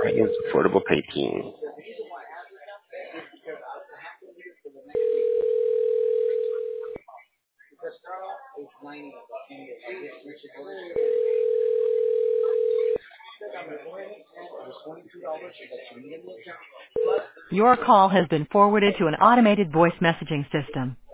Alliance Affordable Pay Team. Your call has been forwarded to an automated voice messaging system.